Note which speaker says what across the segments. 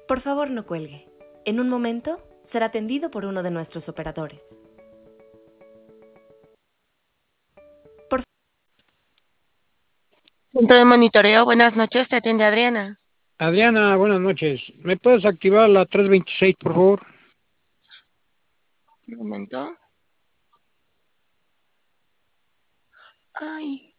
Speaker 1: Por favor, no cuelgue. En un momento será atendido por uno de nuestros operadores. Por
Speaker 2: Centro de monitoreo, buenas noches, te atiende Adriana.
Speaker 3: Adriana, buenas noches. ¿Me puedes activar la 326, por favor?
Speaker 2: Un momento. Ay,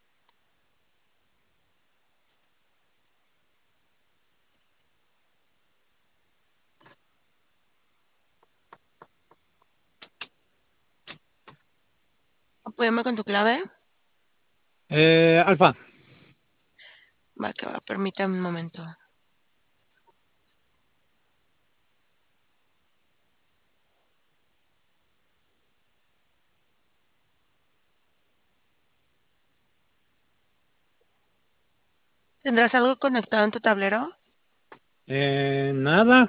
Speaker 2: apóyame con tu clave.
Speaker 3: Alfa.
Speaker 2: Va, que va, permítame un momento. ¿Tendrás algo conectado en tu tablero?
Speaker 3: Nada.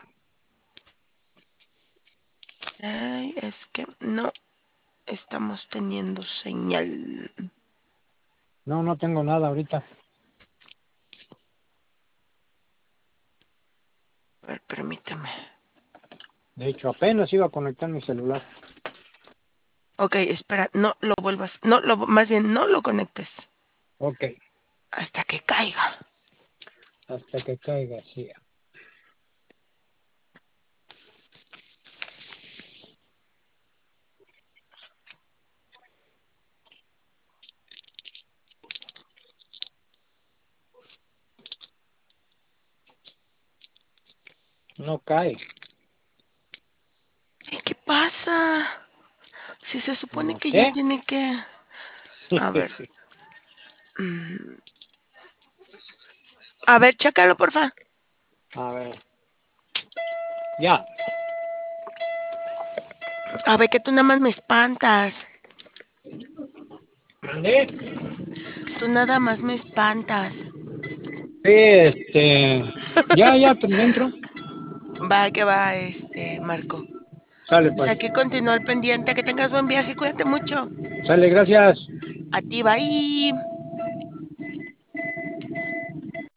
Speaker 2: Ay, es que no estamos teniendo señal.
Speaker 3: No, no tengo nada ahorita.
Speaker 2: A ver, permíteme.
Speaker 3: De hecho, apenas iba a conectar mi celular.
Speaker 2: Ok, espera, no lo vuelvas, más bien no lo conectes
Speaker 3: Ok,
Speaker 2: hasta que caiga.
Speaker 3: hasta que caiga, sí. No cae.
Speaker 2: ¿Y qué pasa? Si se supone
Speaker 3: No
Speaker 2: que ya
Speaker 3: sé.
Speaker 2: tiene que... A ver. A ver, chécalo, porfa.
Speaker 3: A ver. Ya.
Speaker 2: A ver, que tú nada más me espantas.
Speaker 3: ¿Mandé?
Speaker 2: Tú nada más me espantas.
Speaker 3: Sí, ya, dentro.
Speaker 2: Va, que va, Marco.
Speaker 3: Sale,
Speaker 2: Pues
Speaker 3: pues.
Speaker 2: aquí continúa el pendiente. Que tengas buen viaje. Cuídate mucho.
Speaker 3: Sale, gracias.
Speaker 2: A ti, bye.